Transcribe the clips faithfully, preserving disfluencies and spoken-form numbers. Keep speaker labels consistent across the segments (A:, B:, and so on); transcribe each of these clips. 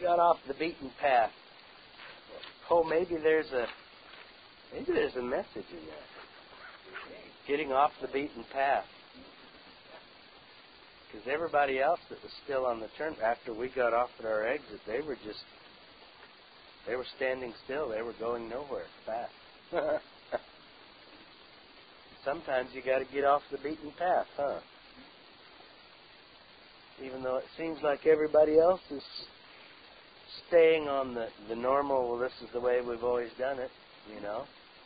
A: got off the beaten path. Oh, maybe there's a maybe there's a message in that. Getting off the beaten path. Because everybody else that was still on the turn after we got off at our exit, they were just they were standing still. They were going nowhere fast. Sometimes you got to get off the beaten path, huh? Even though it seems like everybody else is staying on the, the normal, well, this is the way we've always done it, you know.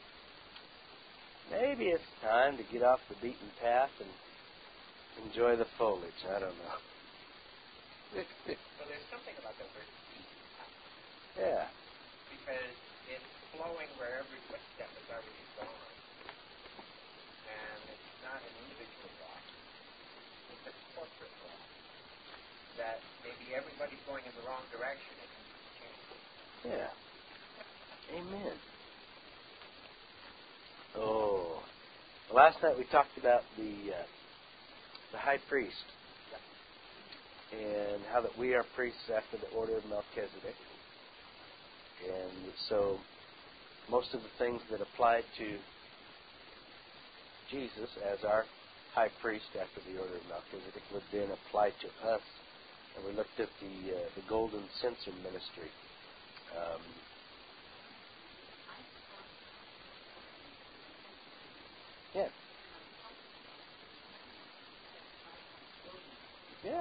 A: Maybe it's time to get off the beaten path and enjoy the foliage. I don't know.
B: Well, there's something about the word beaten.
A: Yeah.
B: Because it's flowing where every footstep has already gone. And it's not an individual walk. It's a corporate walk. That maybe everybody's going in the wrong direction and needs to change.
A: Yeah. Amen. Oh. Last night we talked about the uh, the high priest and how that we are priests after the order of Melchizedek. And so most of the things that apply to Jesus as our high priest after the order of Melchizedek would then apply to us. And we looked at the uh, the golden censer ministry. Um, yeah. Yeah.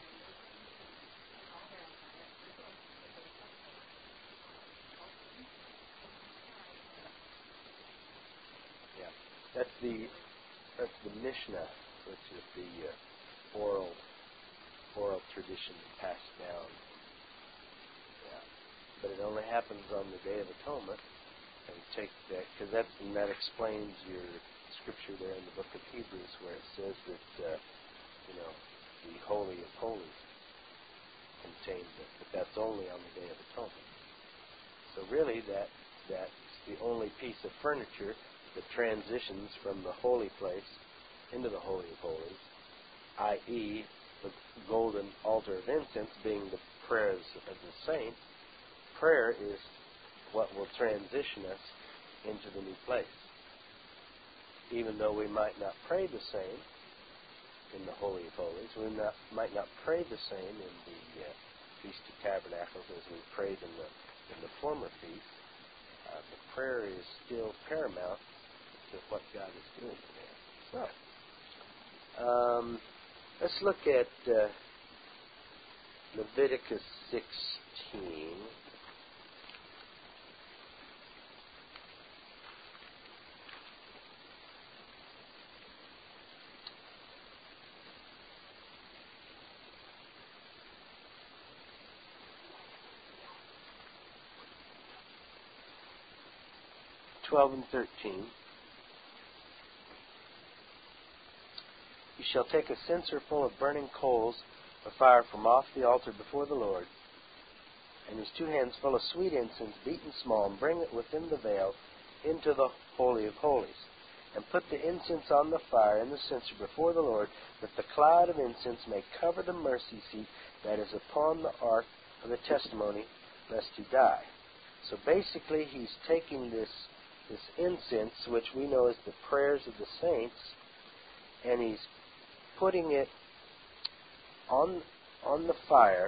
A: Yeah. That's the that's the Mishnah, which is the uh, oral oral tradition passed down. Yeah. But it only happens on the Day of Atonement, and take that because that's and that explains your scripture there in the book of Hebrews, where it says that uh, you know the Holy of Holies contains it, but that's only on the Day of Atonement. So really, that that's the only piece of furniture that transitions from the holy place into the Holy of Holies, that is, the golden altar of incense being the prayers of the saints. Prayer is what will transition us into the new place. Even though we might not pray the same in the Holy of Holies, we not, might not pray the same in the uh, Feast of Tabernacles as we prayed in the in the former feast. Uh, the prayer is still paramount to what God is doing there. So, um, let's look at uh, Leviticus sixteen. twelve and thirteen. You shall take a censer full of burning coals of fire from off the altar before the Lord, and his two hands full of sweet incense beaten small, and bring it within the veil into the Holy of Holies. And put the incense on the fire and the censer before the Lord, that the cloud of incense may cover the mercy seat that is upon the ark of the testimony, lest he die. So basically he's taking this this incense, which we know as the prayers of the saints, and he's putting it on on the fire,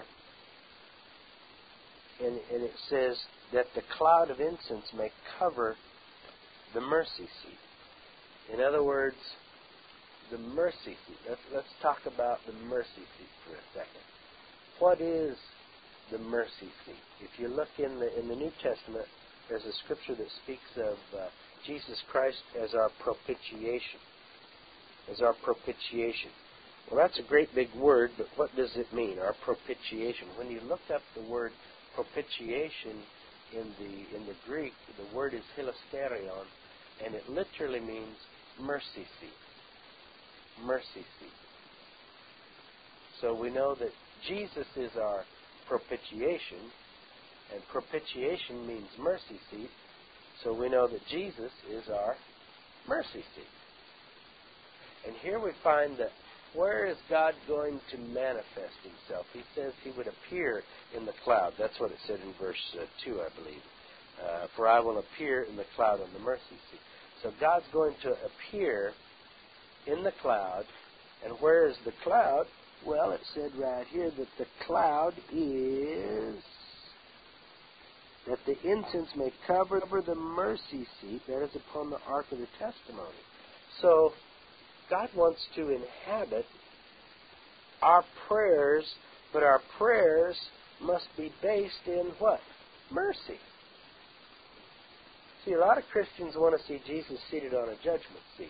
A: and, and it says that the cloud of incense may cover the mercy seat. In other words, the mercy seat. Let's, let's talk about the mercy seat for a second. What is the mercy seat? If you look in the in the New Testament, there's a scripture that speaks of uh, Jesus Christ as our propitiation. As our propitiation. Well, that's a great big word, but what does it mean, our propitiation? When you look up the word propitiation in the in the Greek, the word is hilasterion, and it literally means mercy seat. Mercy seat. So we know that Jesus is our propitiation, and propitiation means mercy seat, so we know that Jesus is our mercy seat. And here we find that where is God going to manifest himself? He says he would appear in the cloud. That's what it said in verse uh, two, I believe. Uh, For I will appear in the cloud on the mercy seat. So God's going to appear in the cloud. And where is the cloud? Well, it said right here that the cloud is that the incense may cover over the mercy seat that is upon the ark of the testimony. So God wants to inhabit our prayers, but our prayers must be based in what? Mercy. See, a lot of Christians want to see Jesus seated on a judgment seat.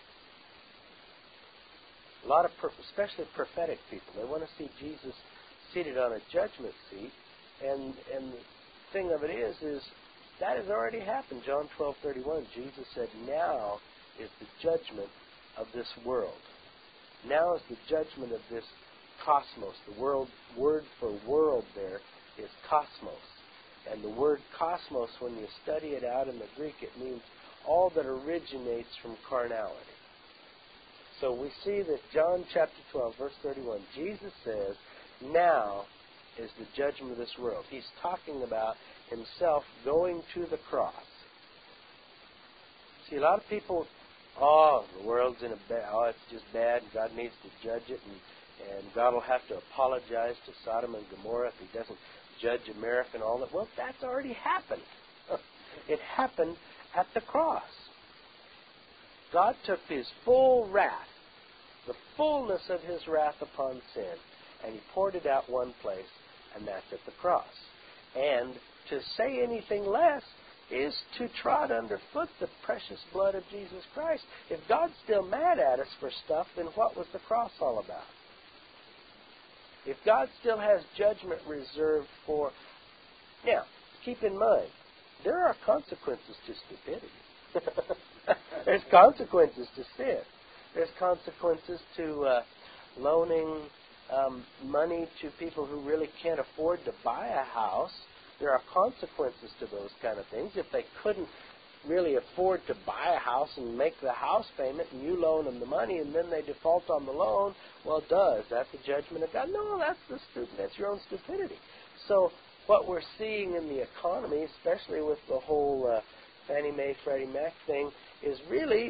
A: A lot of, especially prophetic people, they want to see Jesus seated on a judgment seat, and and the thing of it is, is that has already happened. John twelve thirty-one, Jesus said, "Now is the judgment of this world. Now is the judgment of this cosmos." The world word for world there is cosmos, and the word cosmos, when you study it out in the Greek, it means all that originates from carnality. So we see that John chapter twelve, verse thirty-one, Jesus says, "Now is the judgment of this world." He's talking about himself going to the cross. See, a lot of people, oh, the world's in a bad, oh, it's just bad, and God needs to judge it, and, and God will have to apologize to Sodom and Gomorrah if he doesn't judge America and all that. Well, that's already happened. It happened at the cross. God took his full wrath, the fullness of his wrath upon sin, and he poured it out one place, and that's at the cross. And to say anything less is to trot underfoot the precious blood of Jesus Christ. If God's still mad at us for stuff, then what was the cross all about? If God still has judgment reserved for... Now, keep in mind, there are consequences to stupidity. There's consequences to sin. There's consequences to uh, loaning um, money to people who really can't afford to buy a house. There are consequences to those kind of things. If they couldn't really afford to buy a house and make the house payment, and you loan them the money, and then they default on the loan, well, duh, is that the judgment of God? No, that's the stupid. That's your own stupidity. So what we're seeing in the economy, especially with the whole uh, Fannie Mae, Freddie Mac thing, is really,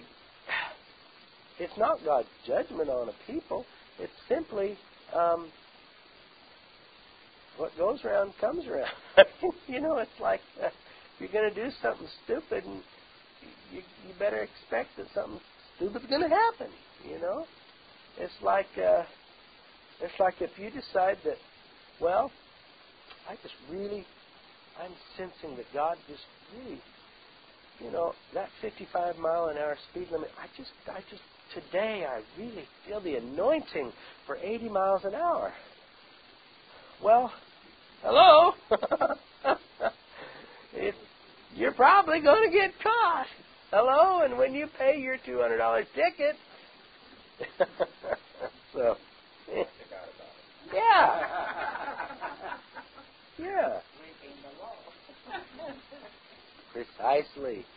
A: it's not God's judgment on a people. It's simply um, what goes around comes around. You know, it's like uh, you're going to do something stupid, and you, you better expect that something stupid's going to happen. You know, it's like uh, it's like if you decide that, well, I just really, I'm sensing that God just really, you know, that fifty-five mile an hour speed limit, I just, I just, today I really feel the anointing for eighty miles an hour. Well, hello? it, you're probably going to get caught. Hello? And when you pay your two hundred dollars ticket, so, yeah. Yeah. Precisely.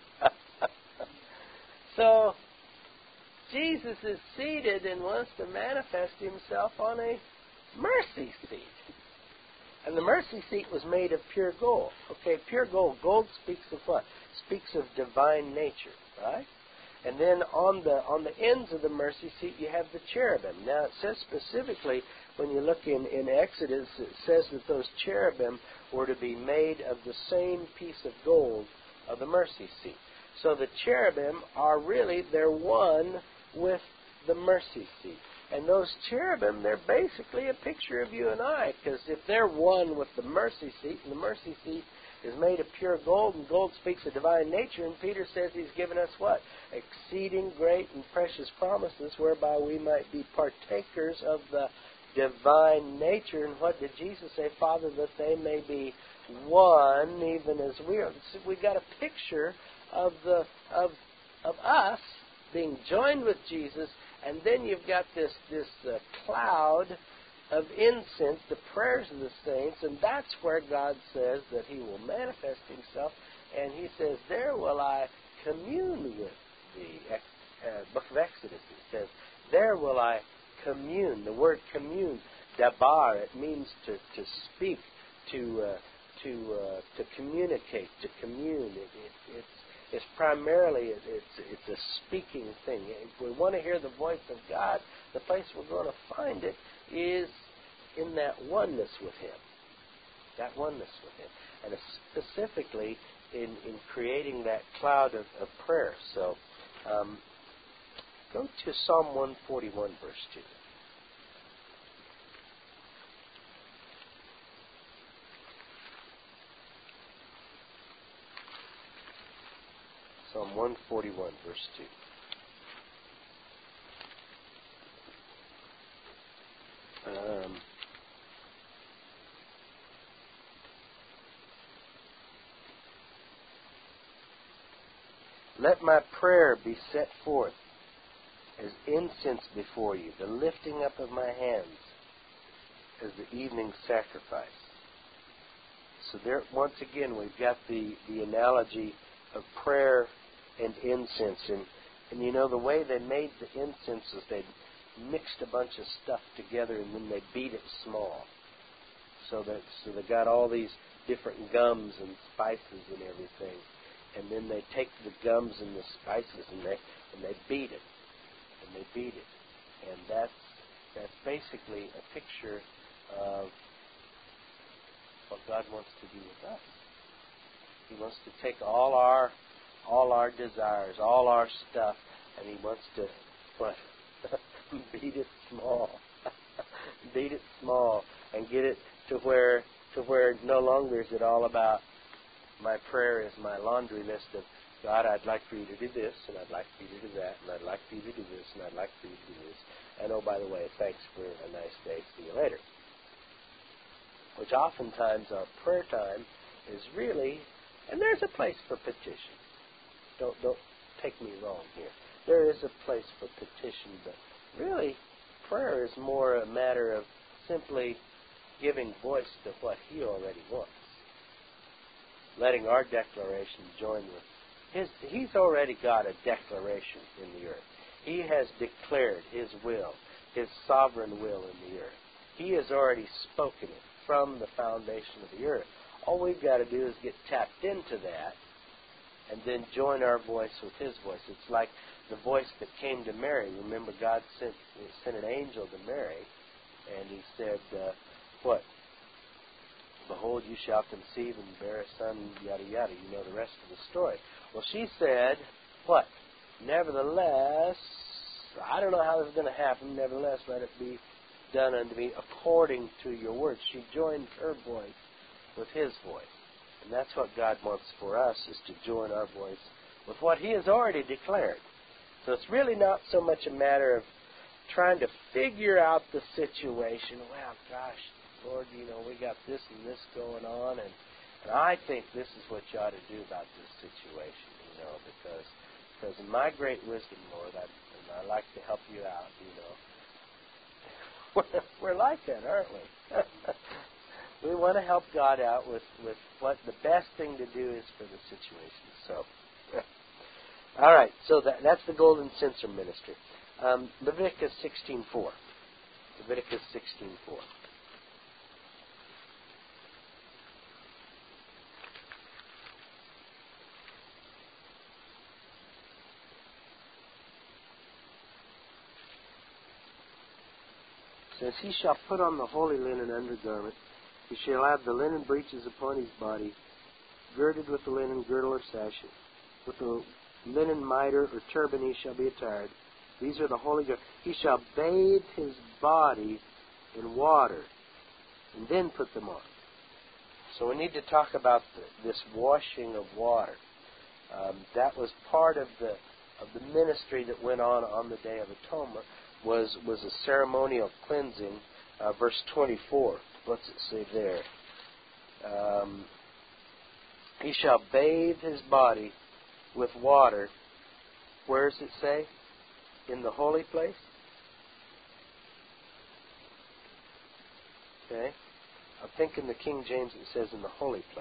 A: So, Jesus is seated and wants to manifest himself on a mercy seat. And the mercy seat was made of pure gold. Okay, pure gold. Gold speaks of what? Speaks of divine nature, right? And then on the on the ends of the mercy seat you have the cherubim. Now it says specifically, when you look in, in Exodus, it says that those cherubim were to be made of the same piece of gold of the mercy seat. So the cherubim are really, they're one with the mercy seat. And those cherubim, they're basically a picture of you and I, because if they're one with the mercy seat, and the mercy seat is made of pure gold, and gold speaks of divine nature, and Peter says he's given us what? Exceeding great and precious promises, whereby we might be partakers of the divine nature. And what did Jesus say? Father, that they may be one, even as we are. So we got a picture of the of of us being joined with Jesus, and then you've got this this uh, cloud of incense, the prayers of the saints, and that's where God says that he will manifest himself. And he says, there will I commune with the uh, book of Exodus. It says, there will I commune. The word commune, dabar, it means to, to speak, to uh, to uh, to communicate, to commune. It, it, it's it's primarily it, it's it's a speaking thing. If we want to hear the voice of God, the place we're going to find it is in that oneness with Him. That oneness with Him, and specifically in, in creating that cloud of, of prayer. So, um, go to Psalm one forty-one, verse two. Psalm one forty-one, verse two. Um, Let my prayer be set forth as incense before you, the lifting up of my hands as the evening sacrifice. So there, once again, we've got the, the analogy of prayer and incense. And, and you know, the way they made the incense is they mixed a bunch of stuff together and then they beat it small. So that so they got all these different gums and spices and everything. And then they take the gums and the spices and they and they beat it. And they beat it. And that's that's basically a picture of what God wants to do with us. He wants to take all our all our desires, all our stuff, and He wants to what? beat it small. beat it small and get it to where to where no longer is it all about my prayer is my laundry list of, God, I'd like for you to do this, and I'd like for you to do that, and I'd like for you to do this, and I'd like for you to do this. And oh, by the way, thanks for a nice day. See you later. Which oftentimes our prayer time is really, and there's a place for petition. Don't don't take me wrong here. There is a place for petition, but really, prayer is more a matter of simply giving voice to what He already wants. Letting our declaration join with His. He's already got a declaration in the earth. He has declared His will, His sovereign will in the earth. He has already spoken it from the foundation of the earth. All we've got to do is get tapped into that and then join our voice with His voice. It's like the voice that came to Mary. Remember, God sent, sent an angel to Mary, and He said, uh, what? Behold, you shall conceive and bear a son, yada, yada. You know the rest of the story. Well, she said, what? Nevertheless, I don't know how this is going to happen. Nevertheless, let it be done unto me according to your word. She joined her voice with His voice. And that's what God wants for us, is to join our voice with what He has already declared. So it's really not so much a matter of trying to figure out the situation. Well, gosh, Lord, you know, we got this and this going on, and, and I think this is what you ought to do about this situation, you know, because because in my great wisdom, Lord, I, and I like to help you out, you know. We're, we're like that, aren't we? We want to help God out with, with what the best thing to do is for the situation. So, all right, so that, that's the golden censer ministry. Um, Leviticus sixteen four. Leviticus sixteen four. Says, he shall put on the holy linen undergarment. He shall have the linen breeches upon his body, girded with the linen girdle or sash. With the linen mitre or turban he shall be attired. These are the holy garments. He shall bathe his body in water, and then put them on. So we need to talk about the, this washing of water. Um, that was part of the of the ministry that went on on the Day of Atonement. Was was a ceremonial cleansing. Uh, verse twenty-four. What's it say there? Um, he shall bathe his body with water. Where does it say? In the holy place? Okay. I think in the King James it says in the holy place.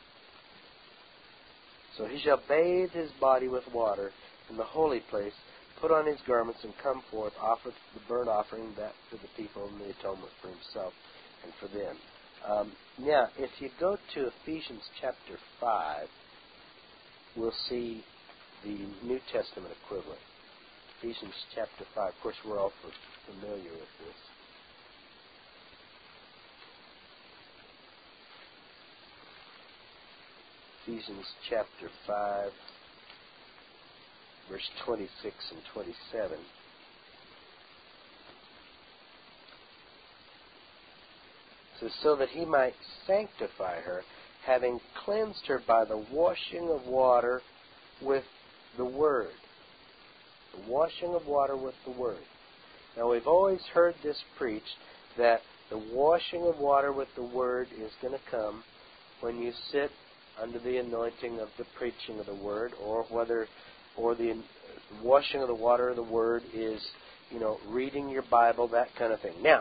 A: So he shall bathe his body with water in the holy place, put on his garments and come forth, offer the burnt offering that for the people and the atonement for himself and for them. Um, now, if you go to Ephesians chapter five, we'll see the New Testament equivalent. Ephesians chapter five. Of course, we're all familiar with this. Ephesians chapter five, verse twenty-six and twenty-seven. It says, so that he might sanctify her, having cleansed her by the washing of water with the Word. The washing of water with the Word. Now, we've always heard this preached, that the washing of water with the Word is going to come when you sit under the anointing of the preaching of the Word, or whether, or the washing of the water of the Word is, you know, reading your Bible, that kind of thing. Now,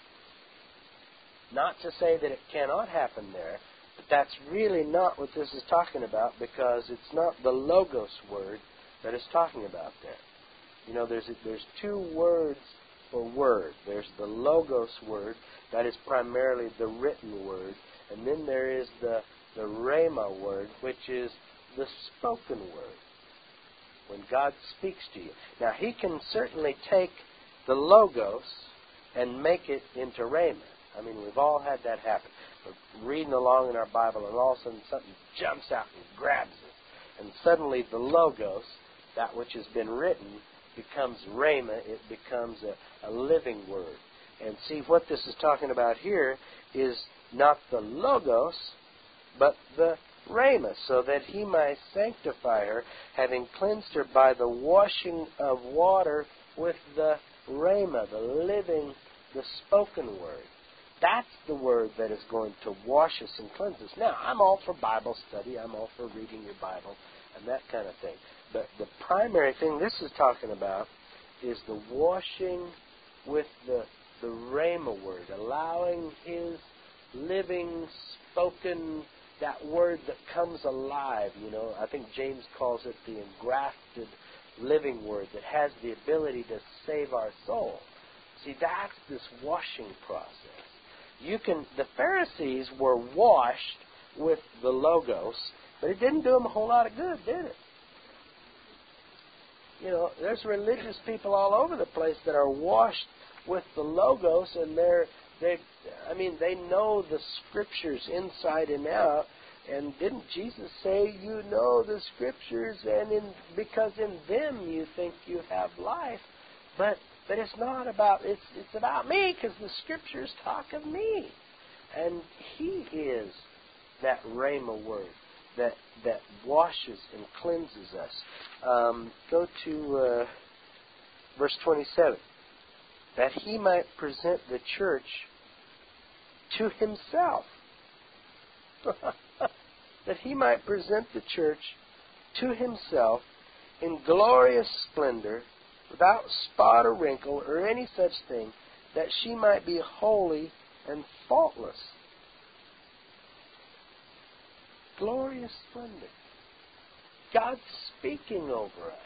A: not to say that it cannot happen there, but that's really not what this is talking about, because it's not the Logos word that it's talking about there. You know, there's a, there's two words for word. There's the Logos word, that is primarily the written word, and then there is the, the Rhema word, which is the spoken word, when God speaks to you. Now, He can certainly take the Logos and make it into Rhema. I mean, we've all had that happen. We're reading along in our Bible, and all of a sudden something jumps out and grabs it. And suddenly the Logos, that which has been written, becomes Rhema. It becomes a, a living word. And see, what this is talking about here is not the Logos, but the Rhema, so that he might sanctify her, having cleansed her by the washing of water with the Rhema, the living, the spoken word. That's the word that is going to wash us and cleanse us. Now, I'm all for Bible study. I'm all for reading your Bible and that kind of thing. But the primary thing this is talking about is the washing with the, the Rhema word, allowing His living, spoken, that word that comes alive. You know, I think James calls it the engrafted living word that has the ability to save our soul. See, that's this washing process. You can. The Pharisees were washed with the Logos, but it didn't do them a whole lot of good, did it? You know, there's religious people all over the place that are washed with the Logos, and they're they. I mean, they know the Scriptures inside and out. And didn't Jesus say, "You know the Scriptures, and in because in them you think you have life," but But it's not about, it's it's about me, because the Scriptures talk of me. And He is that Rhema word that that washes and cleanses us. Um, go to uh, verse twenty-seven. That He might present the church to Himself. That He might present the church to Himself in glorious splendor, without spot or wrinkle or any such thing, that she might be holy and faultless. Glorious splendor. God's speaking over us.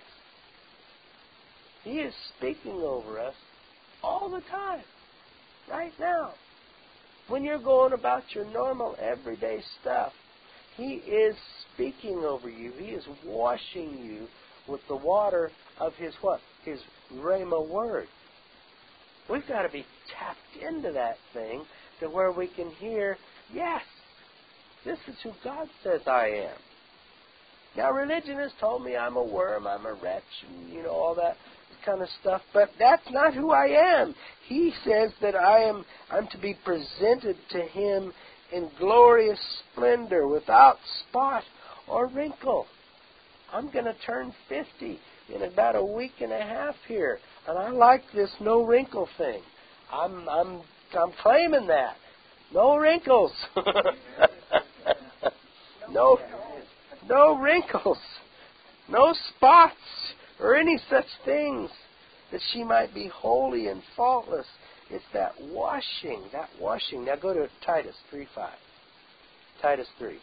A: He is speaking over us all the time, right now. When you're going about your normal, everyday stuff, He is speaking over you. He is washing you with the water of His what? His Rhema word. We've got to be tapped into that thing to where we can hear, yes, this is who God says I am. Now, religion has told me I'm a worm, I'm a wretch, and, you know, all that kind of stuff, but that's not who I am. He says that I am, I'm to be presented to Him in glorious splendor, without spot or wrinkle. I'm going to turn fifty in about a week and a half here, and I like this no wrinkle thing. I'm I'm I'm claiming that. No wrinkles. no no wrinkles. No spots or any such things, that she might be holy and faultless. It's that washing, that washing. Now go to Titus three five. Titus three.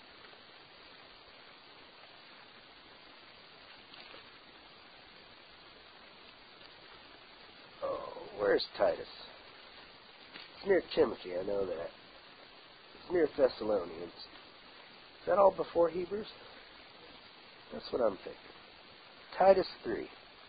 A: Where's Titus? It's near Timothy, I know that. It's near Thessalonians. Is that all before Hebrews? That's what I'm thinking. Titus three.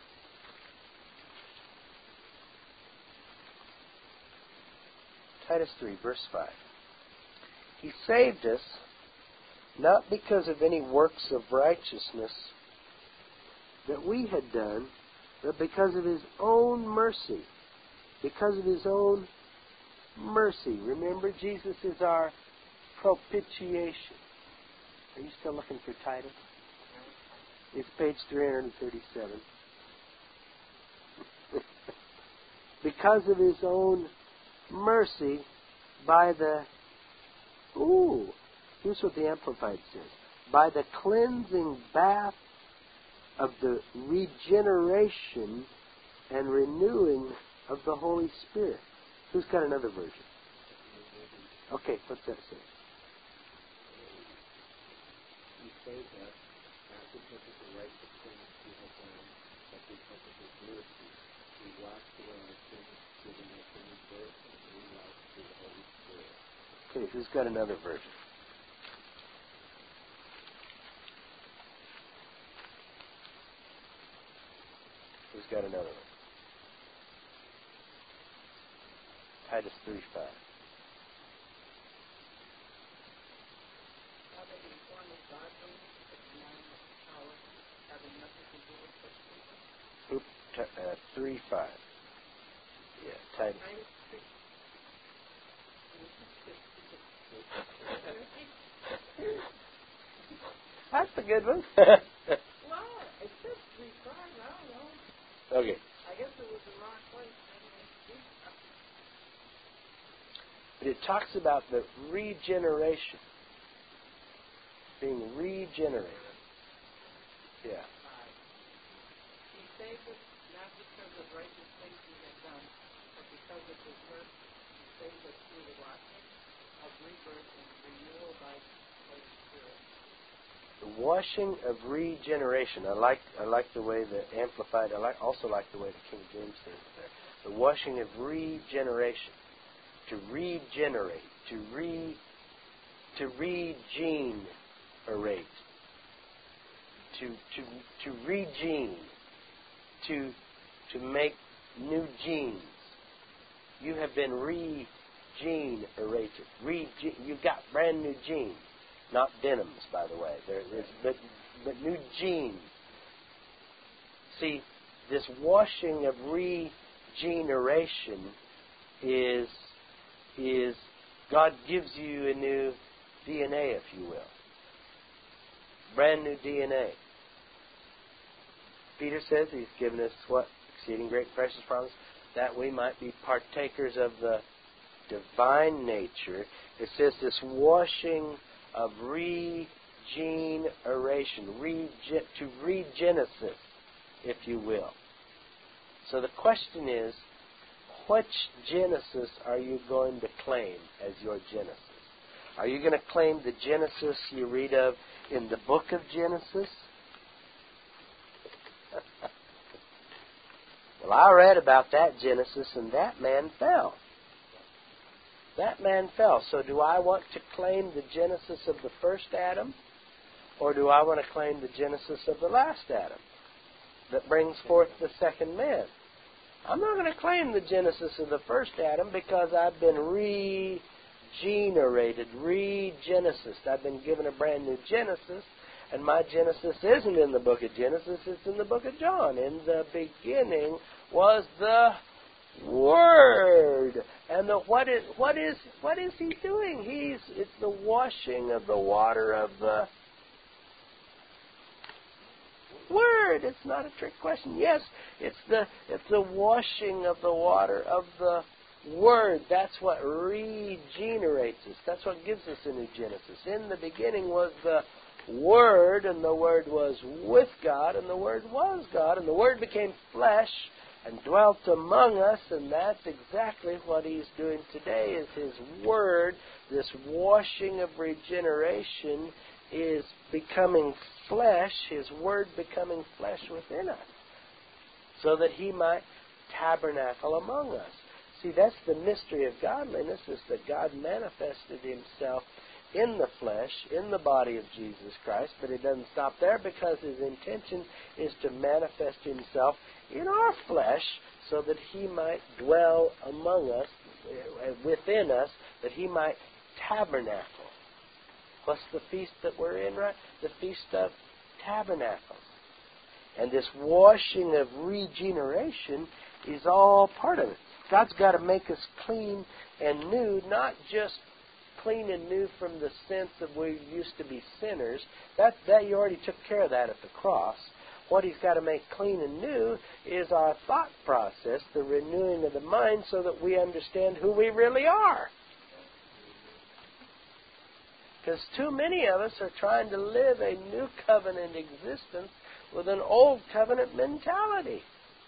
A: Titus three, verse five. He saved us not because of any works of righteousness that we had done, but because of His own mercy. Because of His own mercy. Remember, Jesus is our propitiation. Are you still looking for Titus? It's page three hundred thirty-seven. Because of His own mercy, by the, ooh, here's what the Amplified says. By the cleansing bath of the regeneration and renewing of the Holy Spirit. Who's got another version? Okay, what's that say?
B: He saved us, not because of the righteous things we have done, but because of His mercy. He washed away our sins, giving us a new birth and a new life through the Holy Spirit.
A: Okay, who's got another version? Who's got another one? Titus three five. Oop, t- uh, three five. Yeah, Titus. That's a good one.
B: Well, it says three five. I don't know.
A: Okay.
B: I guess it was the wrong place.
A: But it talks about the regeneration. Being regenerated. Yeah.
B: He saved us not because of righteous things we had done, but because of His mercy. He saved us through the washing of rebirth and renewal by the Holy Spirit.
A: The washing of regeneration. I like I like the way the Amplified. I like also like the way the King James says it there. The washing of regeneration. To regenerate. To re to regenerate. To to to regene. To to make new genes. You have been regenerated. Rege- you've got brand new genes. Not denims, by the way. There is, but, but new genes. See, this washing of regeneration is, is God gives you a new D N A, if you will. Brand new D N A. Peter says He's given us what? Exceeding great precious promise, that we might be partakers of the divine nature. It says this washing of regeneration, rege- to regenesis, if you will. So the question is, which Genesis are you going to claim as your Genesis? Are you going to claim the Genesis you read of in the book of Genesis? Well, I read about that Genesis, and that man fell. That man fell. So do I want to claim the Genesis of the first Adam? Or do I want to claim the Genesis of the last Adam that brings forth the second man? I'm not going to claim the Genesis of the first Adam because I've been regenerated, regenesis. I've been given a brand new Genesis, and my Genesis isn't in the book of Genesis, it's in the book of John. In the beginning was the Word. And the, what is what is what is he doing? He's it's the washing of the water of the Word. It's not a trick question. Yes, it's the it's the washing of the water of the Word. That's what regenerates us. That's what gives us a new Genesis. In the beginning was the Word, and the Word was with God, and the Word was God, and the Word became flesh and dwelt among us, and that's exactly what He's doing today, is His Word, this washing of regeneration, is becoming flesh, His Word becoming flesh within us, so that He might tabernacle among us. See, that's the mystery of godliness, is that God manifested himself in the flesh, in the body of Jesus Christ, but it doesn't stop there, because his intention is to manifest himself in our flesh so that he might dwell among us, within us, that he might tabernacle. What's the feast that we're in, right? The Feast of Tabernacles. And this washing of regeneration is all part of it. God's got to make us clean and new, not just clean and new from the sense of we used to be sinners. That, that He already took care of that at the cross. What He's got to make clean and new is our thought process, the renewing of the mind, so that we understand who we really are. Because too many of us are trying to live a new covenant existence with an old covenant mentality.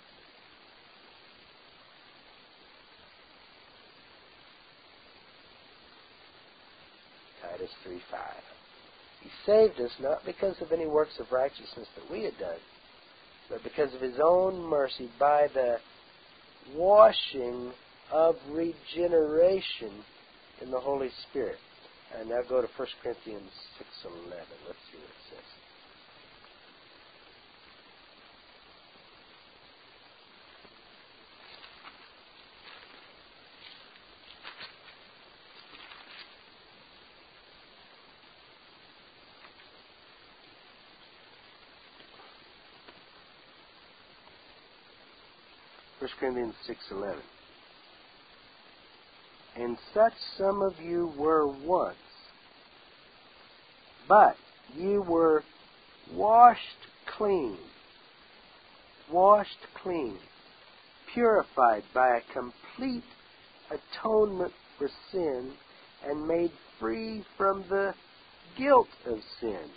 A: Titus three five. He saved us not because of any works of righteousness that we had done, but because of His own mercy, by the washing of regeneration in the Holy Spirit. And now go to First Corinthians six eleven. Let's see what it says. First Corinthians six eleven. And such some of you were once, but ye were washed clean, washed clean, purified by a complete atonement for sin, and made free from the guilt of sin.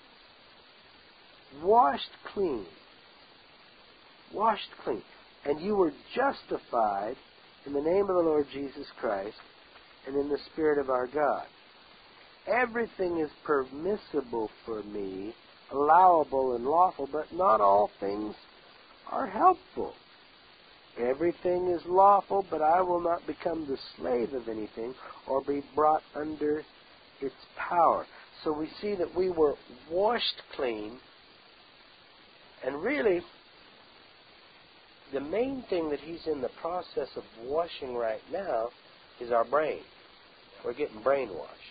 A: Washed clean. Washed clean. And you were justified in the name of the Lord Jesus Christ and in the Spirit of our God. Everything is permissible for me, allowable and lawful, but not all things are helpful. Everything is lawful, but I will not become the slave of anything or be brought under its power. So we see that we were washed clean, and really, the main thing that He's in the process of washing right now is our brain. We're getting brainwashed.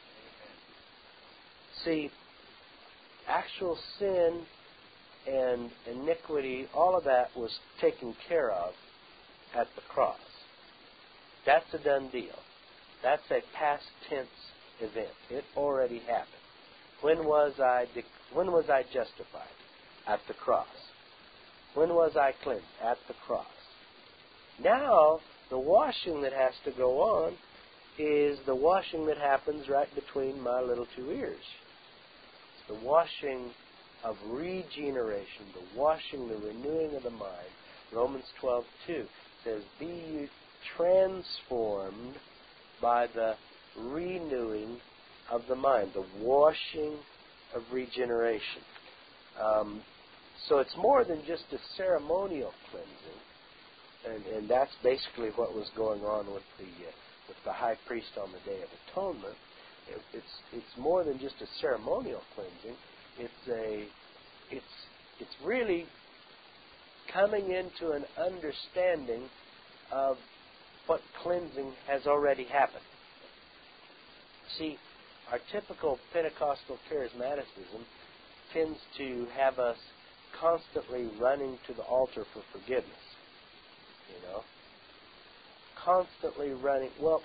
A: See, actual sin and iniquity, all of that was taken care of at the cross. That's a done deal. That's a past tense event. It already happened. When was I when was I justified? At the cross. When was I cleansed? At the cross. Now, the washing that has to go on is the washing that happens right between my little two ears. It's the washing of regeneration, the washing, the renewing of the mind. Romans twelve two says, be you transformed by the renewing of the mind, the washing of regeneration. Um, So it's more than just a ceremonial cleansing, and, and that's basically what was going on with the uh, with the high priest on the Day of Atonement. It, it's it's more than just a ceremonial cleansing. It's a it's it's really coming into an understanding of what cleansing has already happened. See, our typical Pentecostal charismaticism tends to have us constantly running to the altar for forgiveness. You know? Constantly running. Well,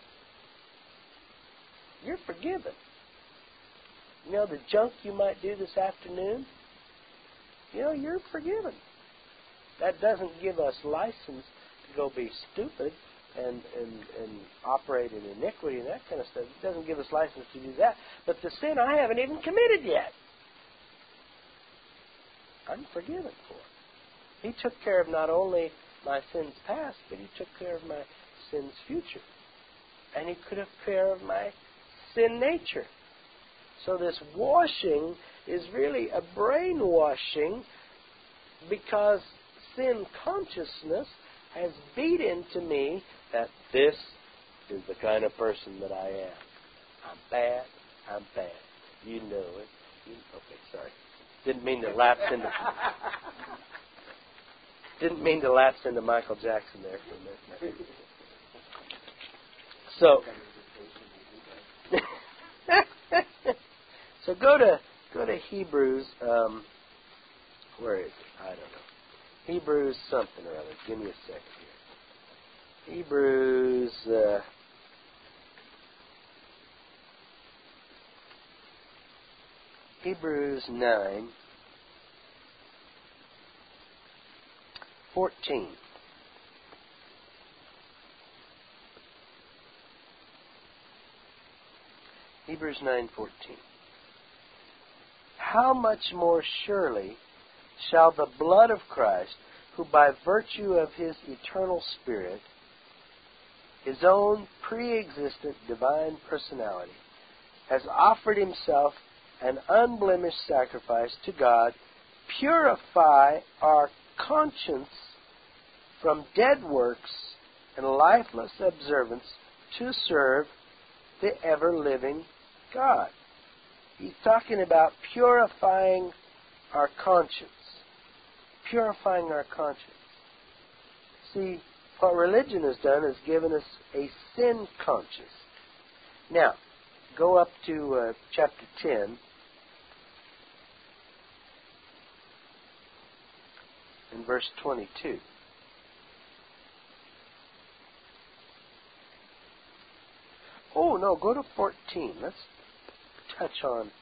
A: you're forgiven. You know, the junk you might do this afternoon, you know, you're forgiven. That doesn't give us license to go be stupid and, and, and operate in iniquity and that kind of stuff. It doesn't give us license to do that. But the sin I haven't even committed yet, I'm forgiven for. He took care of not only my sins past, but He took care of my sins future. And He could have care of my sin nature. So this washing is really a brainwashing, because sin consciousness has beat into me that this is the kind of person that I am. I'm bad. I'm bad. You know it. You, okay, sorry. Didn't mean to lapse into... Didn't mean to lapse into Michael Jackson there for a minute. So... so go to go to Hebrews. Um, where is it? I don't know. Hebrews something or other. Give me a second here. Hebrews. Uh, Hebrews nine. Fourteen. Hebrews nine fourteen. How much more surely shall the blood of Christ, who by virtue of his eternal Spirit, his own pre-existent divine personality, has offered himself an unblemished sacrifice to God, purify our conscience from dead works and lifeless observance to serve the ever-living God. He's talking about purifying our conscience. Purifying our conscience. See, what religion has done is given us a sin conscience. Now, go up to uh, chapter ten. In verse twenty-two. Oh, no, go to fourteen. Let's touch on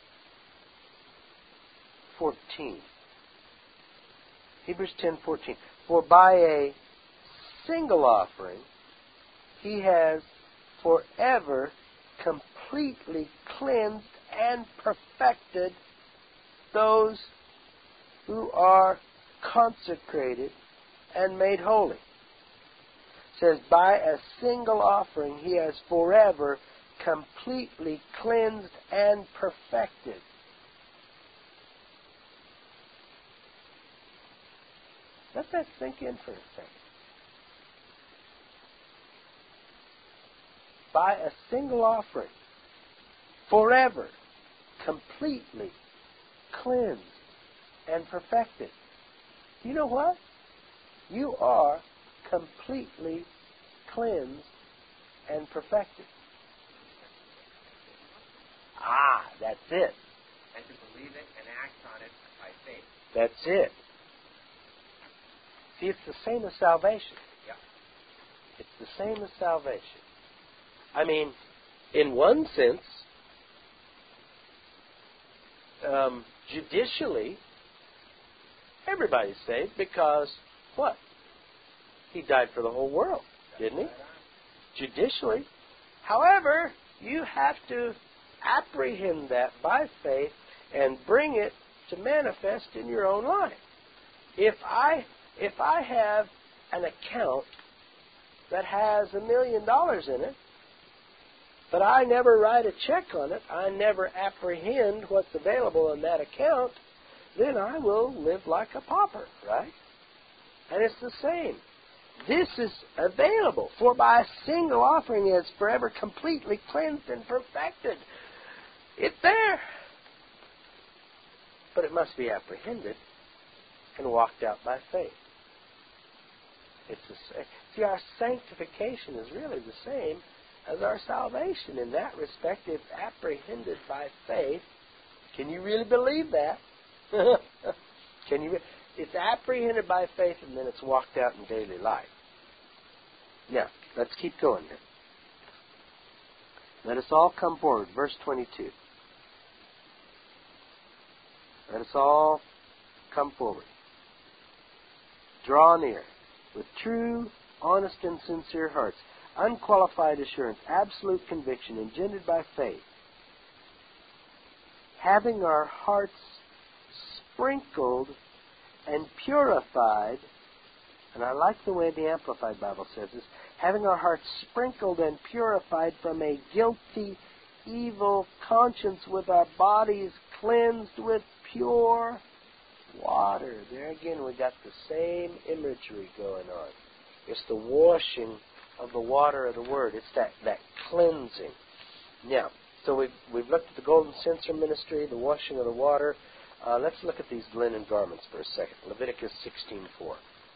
A: fourteen. Hebrews ten fourteen. For by a single offering he has forever completely cleansed and perfected those who are consecrated and made holy. It says, by a single offering he has forever completely cleansed and perfected. Let that sink in for a second. By a single offering, forever, completely cleansed and perfected. You know what? You are completely cleansed and perfected. Ah, that's it.
B: And to believe it and act on it by faith.
A: That's it. See, it's the same as salvation.
B: Yeah.
A: It's the same as salvation. I mean, in one sense, um, judicially, everybody's saved because what? He died for the whole world, didn't he? Judicially. However, you have to apprehend that by faith and bring it to manifest in your own life. If I if I have an account that has a million dollars in it, but I never write a check on it, I never apprehend what's available in that account, then I will live like a pauper, right? And it's the same. This is available, for by a single offering is forever completely cleansed and perfected. It's there. But it must be apprehended and walked out by faith. It's the same. See, our sanctification is really the same as our salvation. In that respect, it's apprehended by faith. Can you really believe that? Can you? It's apprehended by faith, and then it's walked out in daily life. Now, let's keep going here. Let us all come forward. Verse twenty-two. Let us all come forward. Draw near with true, honest, and sincere hearts, unqualified assurance, absolute conviction, engendered by faith, having our hearts sprinkled and purified, and I like the way the Amplified Bible says this, having our hearts sprinkled and purified from a guilty, evil conscience, with our bodies cleansed with pure water. There again we got the same imagery going on. It's the washing of the water of the Word. It's that, that cleansing. Now, so we've, we've looked at the golden censer ministry, the washing of the water. Uh, let's look at these linen garments for a second. Leviticus sixteen four.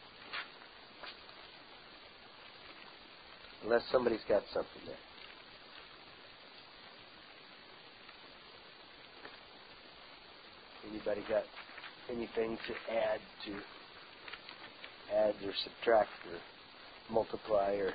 A: Unless somebody's got something there. Anybody got anything to add to add or subtract or multiply or?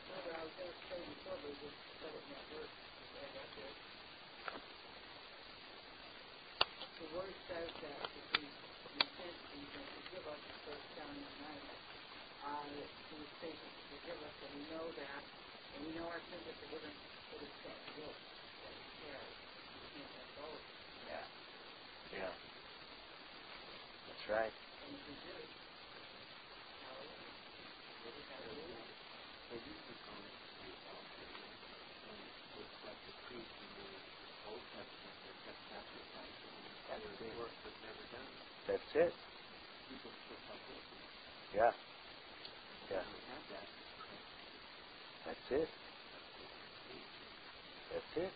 C: The Word says that if we repent and forgive us, it says down in nine, uh, He was faithful to forgive us, and we know that, and we know our sins are forgiven, it is that guilt that we carry. We can't let go.
A: Yeah. Yeah. That's right.
C: And if we do, hallelujah. Hallelujah.
B: They used to call it with like the priest in the Old Testament that kept sacrificing.
A: That's it.
B: Work was never done.
A: That's it.
B: People still like this.
A: Yeah. Yeah.
B: They have that.
A: That's it. That's it.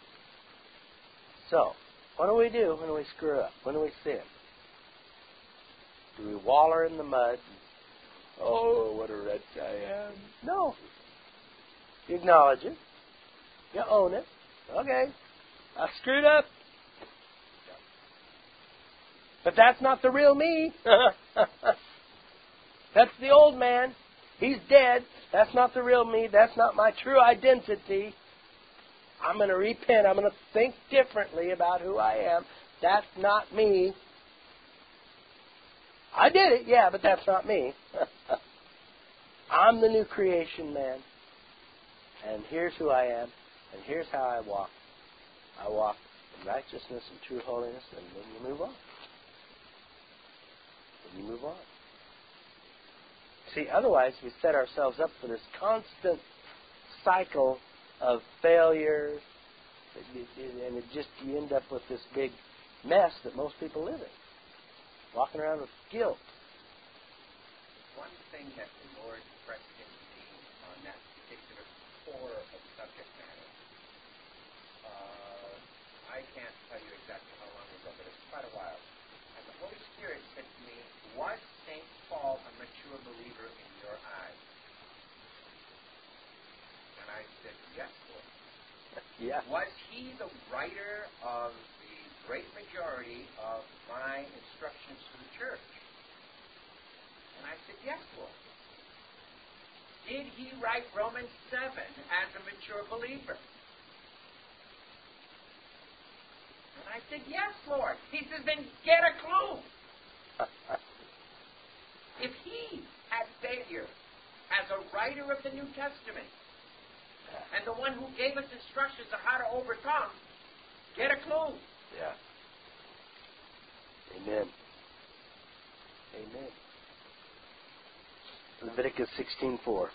A: So, what do we do when we screw up? When do we sin? Do we waller in the mud? Oh, what a wretch I am. No. You acknowledge it. You own it. Okay. I screwed up. But that's not the real me. That's the old man. He's dead. That's not the real me. That's not my true identity. I'm going to repent. I'm going to think differently about who I am. That's not me. I did it, yeah, but that's not me. I'm the new creation man. And here's who I am. And here's how I walk. I walk in righteousness and true holiness, and then you move on. Then you move on. See, otherwise we set ourselves up for this constant cycle of failure, and it just you end up with this big mess that most people live in, walking around with guilt.
B: One thing that the Lord pressed into me on that particular core of subject matter, uh, I can't tell you exactly how long ago, but it's quite a while. And the Holy Spirit said to me, was Saint Paul a mature believer in your eyes? And I said, yes, Lord.
A: Yeah.
B: Was he the writer of the great majority of my instructions to the church? And I said, yes, Lord. Did he write Romans seven as a mature believer? And I said, yes, Lord. He says, then get a clue. If he had failure as a writer of the New Testament, and the one who gave us instructions on how to overcome, get a clue.
A: Yeah. Amen. Amen. Leviticus sixteen four.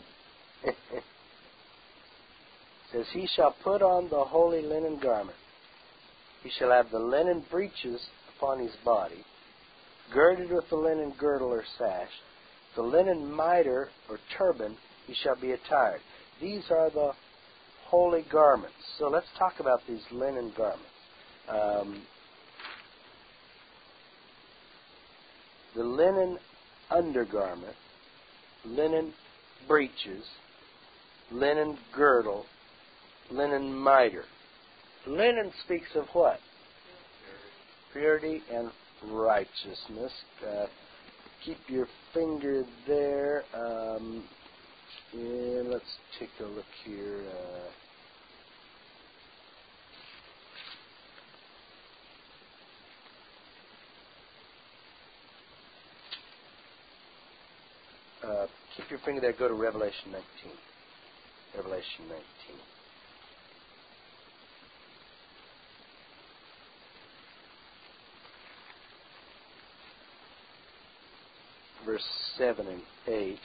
A: Says, he shall put on the holy linen garment. He shall have the linen breeches upon his body, girded with the linen girdle or sash. The linen mitre or turban he shall be attired. These are the holy garments. So let's talk about these linen garments. Um, the linen undergarment, linen breeches, linen girdle, linen mitre. Linen speaks of what? Purity and righteousness. Uh, keep your finger there. Um, and let's take a look here. Uh, uh, keep your finger there. Go to Revelation nineteen. Revelation nineteen. Verse seven and eight.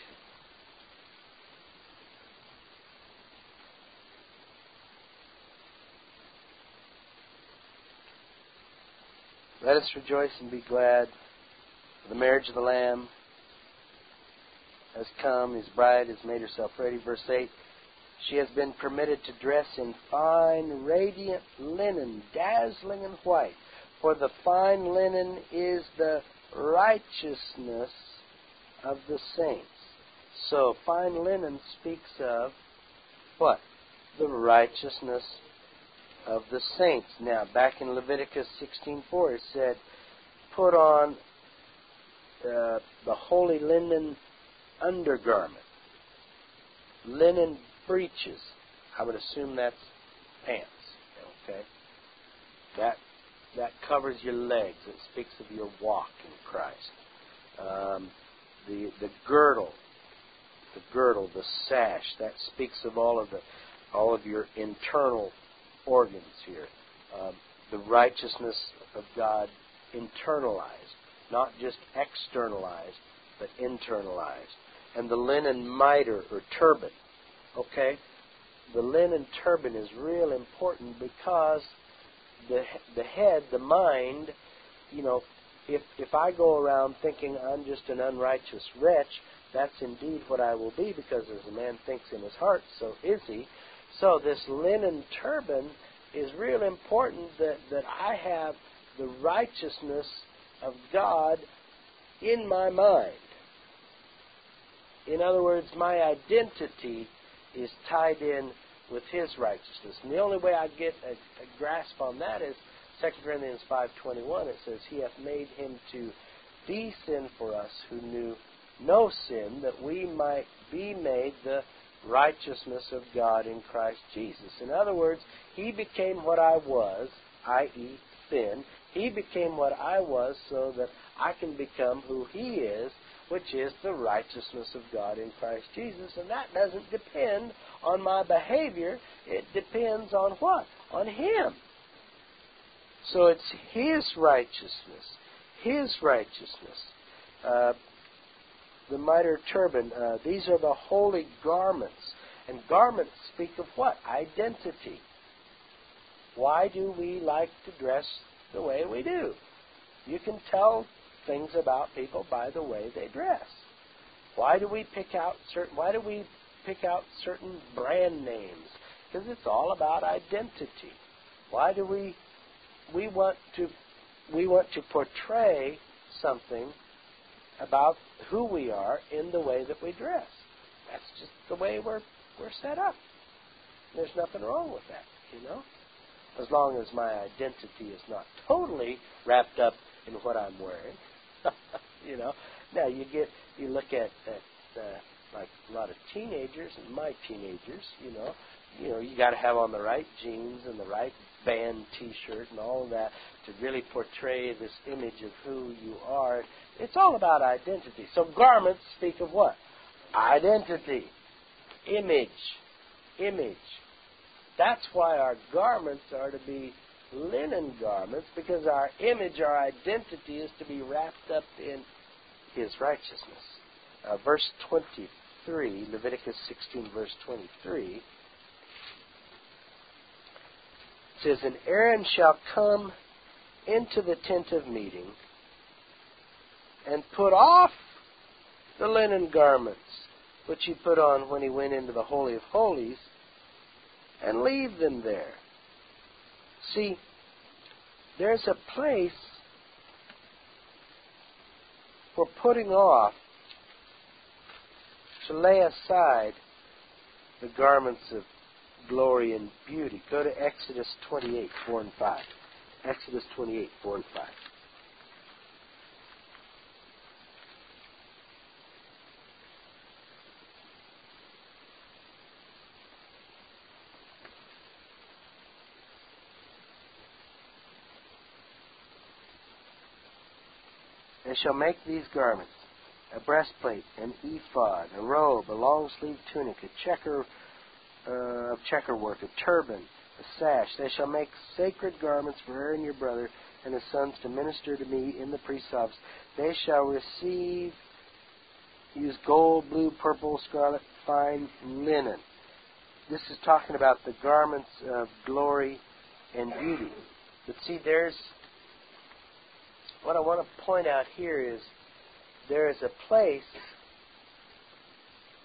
A: Let us rejoice and be glad for the marriage of the Lamb has come. His bride has made herself ready. Verse eight, she has been permitted to dress in fine, radiant linen, dazzling and white. For the fine linen is the righteousness of the saints. So fine linen speaks of what? The righteousness of the saints. Now, back in Leviticus sixteen four, it said, put on uh, the holy linen undergarment, linen breeches. I would assume that's pants. Okay, that that covers your legs. It speaks of your walk in Christ. Um, the the girdle, the girdle, the sash, that speaks of all of the all of your internal organs here. Um, the righteousness of God internalized, not just externalized, but internalized. And the linen mitre or turban. Okay, the linen turban is real important because the the head, the mind, you know, if if I go around thinking I'm just an unrighteous wretch, that's indeed what I will be, because as a man thinks in his heart, so is he. So this linen turban is real important, that, that I have the righteousness of God in my mind. In other words, my identity is tied in with His righteousness. And the only way I get a, a grasp on that is Second Corinthians five twenty-one. It says, He hath made Him to be sin for us who knew no sin, that we might be made the righteousness of God in Christ Jesus. In other words, He became what I was, that is sin. He became what I was so that I can become who He is, which is the righteousness of God in Christ Jesus. And that doesn't depend on my behavior. It depends on what? On Him. So it's His righteousness. His righteousness. Uh, the mitre turban, uh, these are the holy garments. And garments speak of what? Identity. Why do we like to dress the way we do? You can tell things about people by the way they dress. Why do we pick out certain why do we pick out certain brand names? Because it's all about identity. Why do we we want to we want to portray something about who we are in the way that we dress? That's just the way we're we're set up. There's nothing wrong with that, you know? As long as my identity is not totally wrapped up in what I'm wearing. You know, now you get you look at, at uh, like a lot of teenagers and my teenagers. You know, you know you got to have on the right jeans and the right band T-shirt and all of that to really portray this image of who you are. It's all about identity. So garments speak of what? Identity, image, image. That's why our garments are to be linen garments, because our image, our identity is to be wrapped up in His righteousness. Uh, verse twenty-three, Leviticus sixteen, verse twenty-three, says, And Aaron shall come into the tent of meeting and put off the linen garments which he put on when he went into the Holy of Holies, and leave them there. See, there's a place for putting off, to lay aside the garments of glory and beauty. Go to Exodus twenty-eight, four and five. Exodus twenty-eight, four and five. They shall make these garments: a breastplate, an ephod, a robe, a long-sleeved tunic, a checker uh, of checker work, a turban, a sash. They shall make sacred garments for Aaron your brother and his sons to minister to me in the priest's office. They shall receive, use gold, blue, purple, scarlet, fine linen. This is talking about the garments of glory and beauty. But see, there's what I want to point out here is there is a place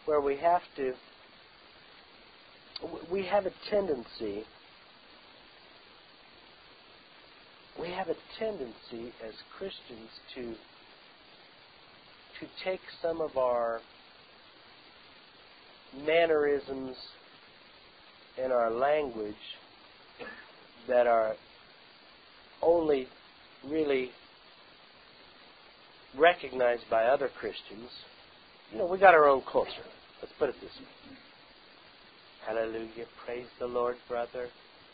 A: where we have to, we have a tendency, we have a tendency as Christians to to take some of our mannerisms and our language that are only really recognized by other Christians. You know, we got our own culture. Let's put it this way. Hallelujah. Praise the Lord, brother.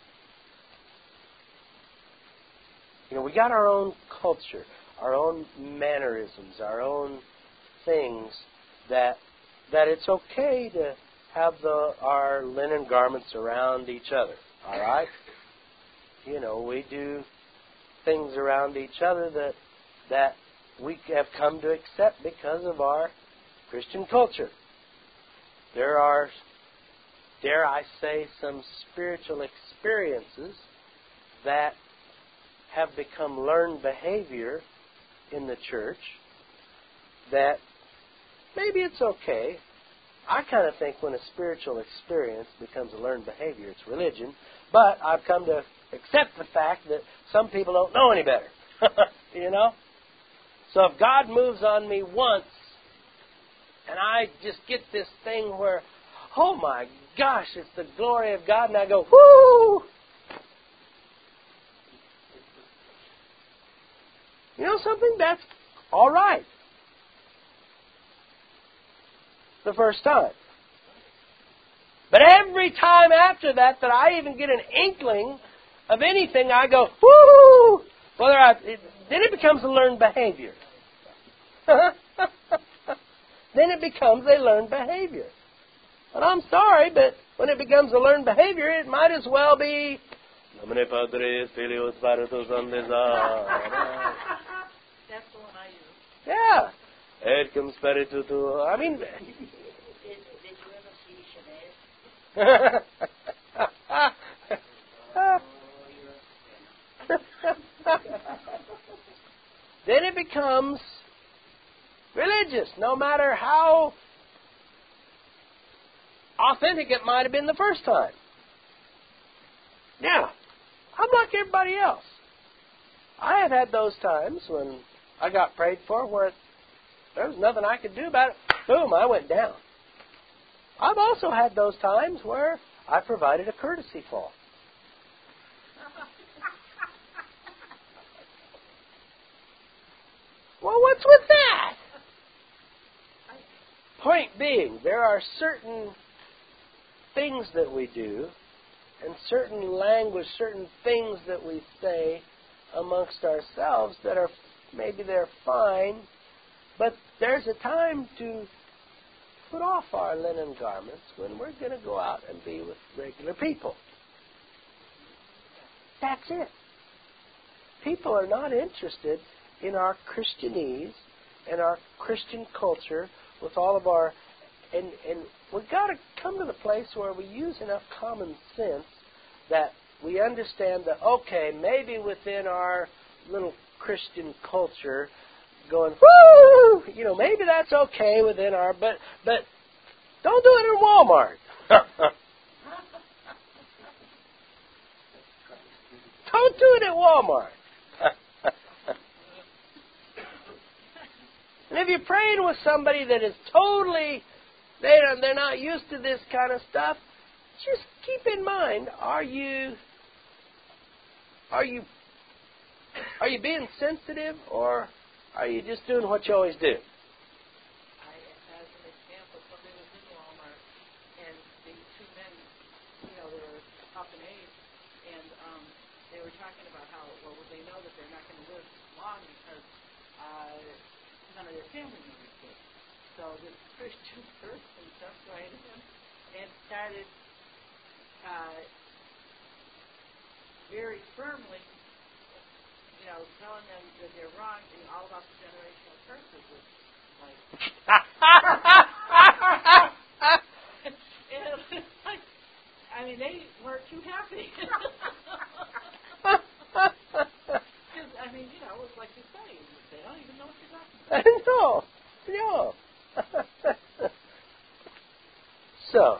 A: You know, we got our own culture, our own mannerisms, our own things that that it's okay to have the our linen garments around each other. All right? You know, we do things around each other that that we have come to accept because of our Christian culture. There are, dare I say, some spiritual experiences that have become learned behavior in the church that maybe it's okay. I kind of think when a spiritual experience becomes a learned behavior, it's religion. But I've come to accept the fact that some people don't know any better. You know? So if God moves on me once, and I just get this thing where, oh my gosh, it's the glory of God, and I go, whoo! You know something? That's all right. The first time. But every time after that that I even get an inkling of anything, I go, whoo! Whether I, it, then it becomes a learned behavior. Then it becomes a learned behavior. And I'm sorry, but when it becomes a learned behavior, it might as well be Nomine Patris, Filio, Spiritus, Sanctus.
C: That's the one I use.
A: Yeah. Et cum spiritu tuo. I mean...
C: Did, did you ever see Sinead?
A: Then it becomes religious, no matter how authentic it might have been the first time. Now, I'm like everybody else. I have had those times when I got prayed for where there was nothing I could do about it. Boom, I went down. I've also had those times where I provided a courtesy call. Well, what's with that? Point being, there are certain things that we do and certain language, certain things that we say amongst ourselves that are, maybe they're fine, but there's a time to put off our linen garments when we're going to go out and be with regular people. That's it. People are not interested in our Christianese and our Christian culture with all of our... And, and we've got to come to the place where we use enough common sense that we understand that, okay, maybe within our little Christian culture, going, woo! You know, maybe that's okay within our... But, but don't do it in Walmart. Don't do it at Walmart. And if you're praying with somebody that is totally, they're, they're not used to this kind of stuff, just keep in mind, are you, are you, are you being sensitive, or are you just doing what you always do?
C: I, as an example, somebody was in Walmart, and the two men, you know, they were up in age, and um, they were talking about how, well, they know that they're not going to live long because uh, none of their family members did. So this Christian person jumped right in and started uh, very firmly, you know, telling them that they're wrong and all about the generational curses. Which, like, and it was like, I mean, they weren't too happy. Because, I mean, you know, it's like you say, they don't even know what you're talking about.
A: No, no. so,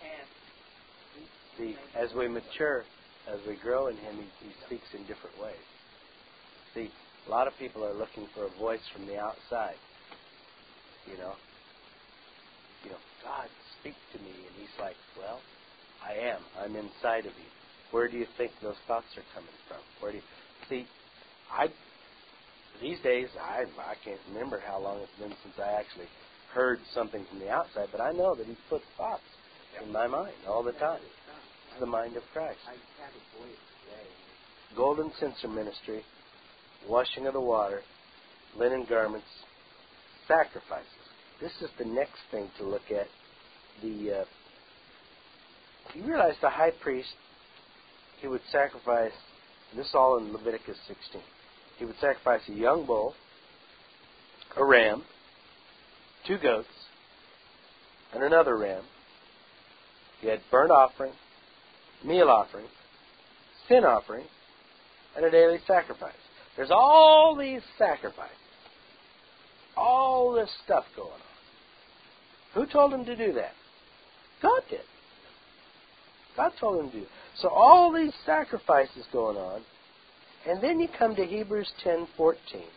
A: see, as we mature, as we grow in Him, He, he speaks in different ways. See, a lot of people are looking for a voice from the outside. You know, you know, God, speak to me, and He's like, well, I am. I'm inside of you. Where do you think those thoughts are coming from? Where do you see? I these days I I can't remember how long it's been since I actually heard something from the outside, but I know that He puts thoughts in my mind all the time. It's the mind of Christ.
B: I had a voice today.
A: Golden censer ministry, washing of the water, linen garments, sacrifices. This is the next thing to look at. The uh, you realize the high priest, he would sacrifice, and this is all in Leviticus sixteen, he would sacrifice a young bull, a ram, two goats, and another ram. He had burnt offering, meal offering, sin offering, and a daily sacrifice. There's all these sacrifices. All this stuff going on. Who told him to do that? God did. God told him to do it. So all these sacrifices going on, and then you come to Hebrews ten fourteen.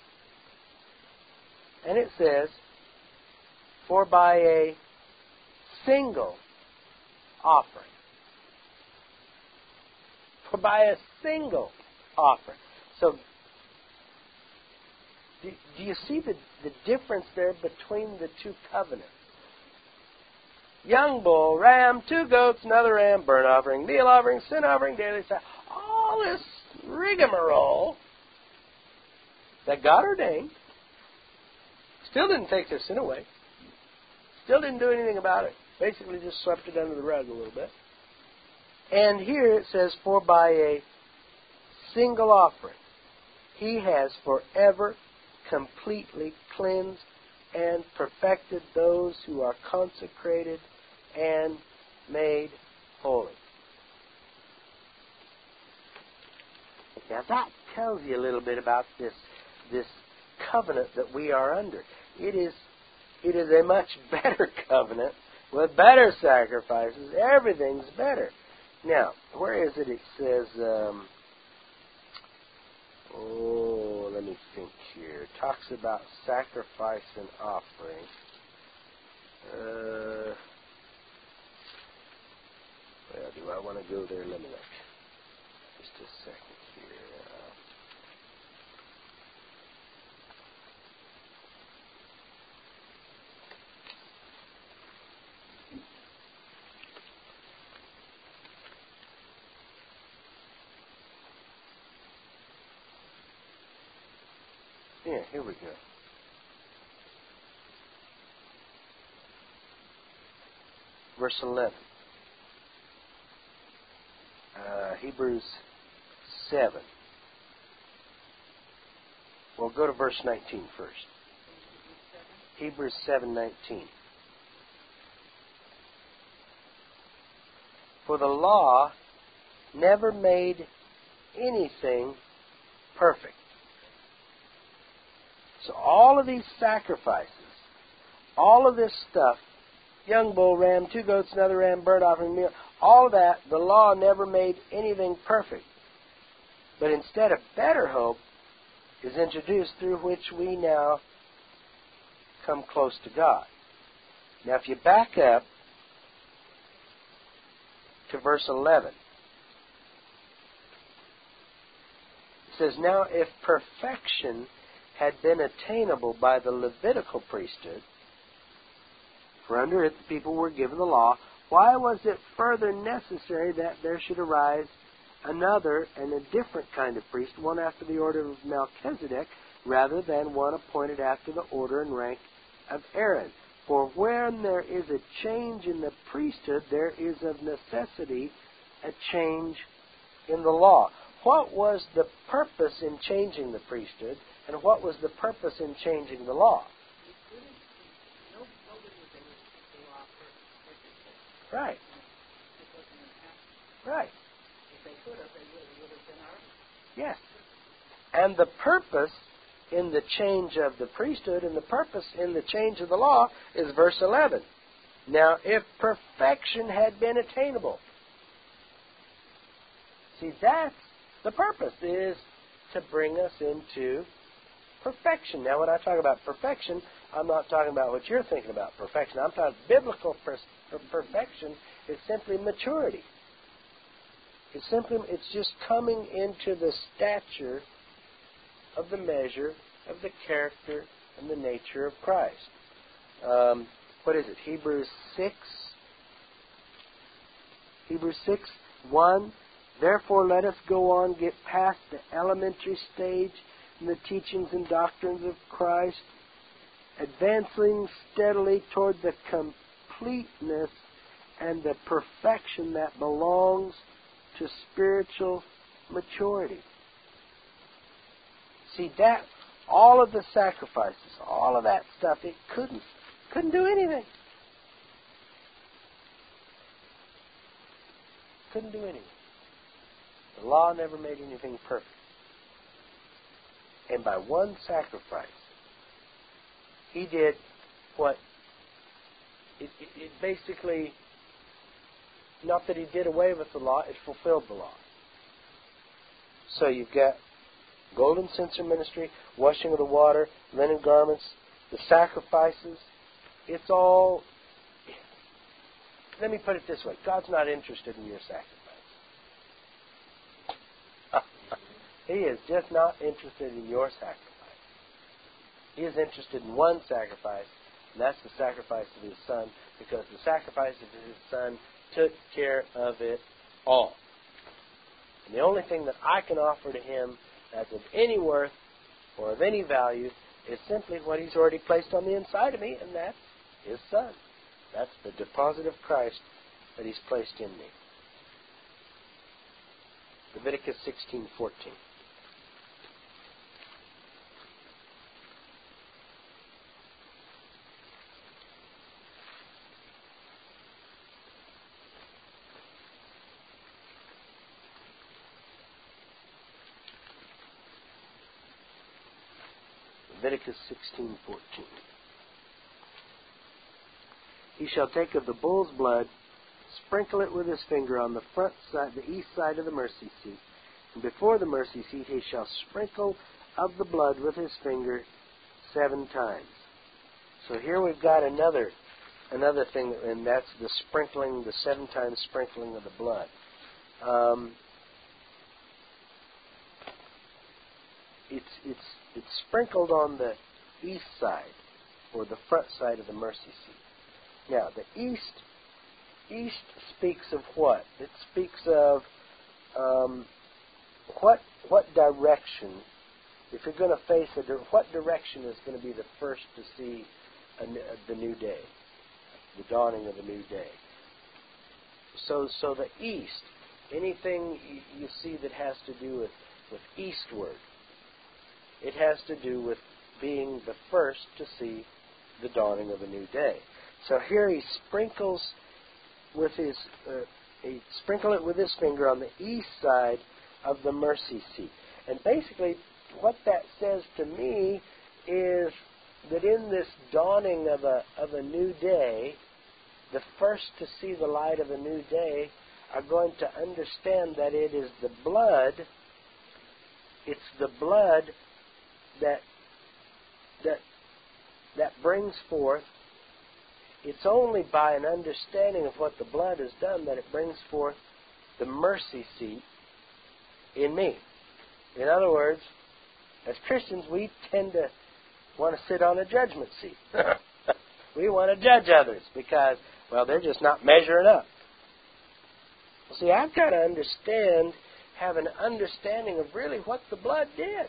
A: And it says, for by a single offering. For by a single offering. So, do, do you see the, the difference there between the two covenants? Young bull, ram, two goats, another ram, burnt offering, meal offering, sin offering, daily sacrifice. All this rigmarole that God ordained. Still didn't take their sin away. Still didn't do anything about it. Basically just swept it under the rug a little bit. And here it says, for by a single offering, He has forever completely cleansed and perfected those who are consecrated and made holy. Now that tells you a little bit about this, this covenant that we are under. It is, it is a much better covenant with better sacrifices. Everything's better. Now, where is it? It says, um, oh, let me think here. It talks about sacrifice and offering. Uh, well, do I want to go there? Let me look. Just a second here. Uh, Yeah, here we go. Verse eleven. Uh, Hebrews seven. Well, go to verse nineteen first. Hebrews seven nineteen. For the law never made anything perfect. So all of these sacrifices, all of this stuff, young bull, ram, two goats, another ram, burnt offering, meal, all of that, the law never made anything perfect. But instead, a better hope is introduced through which we now come close to God. Now, if you back up to verse eleven, it says, now if perfection had been attainable by the Levitical priesthood, for under it the people were given the law, why was it further necessary that there should arise another and a different kind of priest, one after the order of Melchizedek, rather than one appointed after the order and rank of Aaron? For when there is a change in the priesthood, there is of necessity a change in the law. What was the purpose in changing the priesthood, and what was the purpose in changing the law? Right. Right. Yes. And the purpose in the change of the priesthood and the purpose in the change of the law is verse eleven. Now, if perfection had been attainable, see, that's the purpose, is to bring us into perfection. Now, when I talk about perfection, I'm not talking about what you're thinking about perfection. I'm talking biblical per- perfection is simply maturity. It's simply, it's just coming into the stature of the measure of the character and the nature of Christ. Um, what is it? Hebrews six? Hebrews six, one. Therefore let us go on, get past the elementary stage in the teachings and doctrines of Christ, advancing steadily toward the completeness and the perfection that belongs to spiritual maturity. See, that, all of the sacrifices, all of that stuff, it couldn't, couldn't do anything. Couldn't do anything. The law never made anything perfect. And by one sacrifice, he did what, it, it, it basically, not that he did away with the law, it fulfilled the law. So you've got golden censer ministry, washing of the water, linen garments, the sacrifices. It's all, let me put it this way. God's not interested in your sacrifice. He is just not interested in your sacrifice. He is interested in one sacrifice, and that's the sacrifice of His Son, because the sacrifice of His Son took care of it all. And the only thing that I can offer to Him that's of any worth or of any value is simply what He's already placed on the inside of me, and that's His Son. That's the deposit of Christ that He's placed in me. Leviticus sixteen fourteen. Leviticus sixteen fourteen. He shall take of the bull's blood, sprinkle it with his finger on the front side, the east side of the mercy seat, and before the mercy seat he shall sprinkle of the blood with his finger seven times. So here we've got another another thing, and that's the sprinkling, the seven times sprinkling of the blood. Um, it's it's it's sprinkled on the east side, or the front side of the mercy seat. Now, the east east speaks of what? It speaks of um, what what direction. If you're going to face a, what direction is going to be the first to see a, the new day, the dawning of a new day? So, so the east, anything you see that has to do with, with eastward, it has to do with being the first to see the dawning of a new day. So here he sprinkles with his, uh, he sprinkle it with his finger on the east side of the mercy seat, and basically, what that says to me is that in this dawning of a of a new day, the first to see the light of a new day are going to understand that it is the blood, it's the blood that that that brings forth. It's only by an understanding of what the blood has done that it brings forth the mercy seat in me. In other words, as Christians, we tend to want to sit on a judgment seat. We want to judge others because, well, they're just not measuring up. Well, see, I've got to understand, have an understanding of really what the blood did.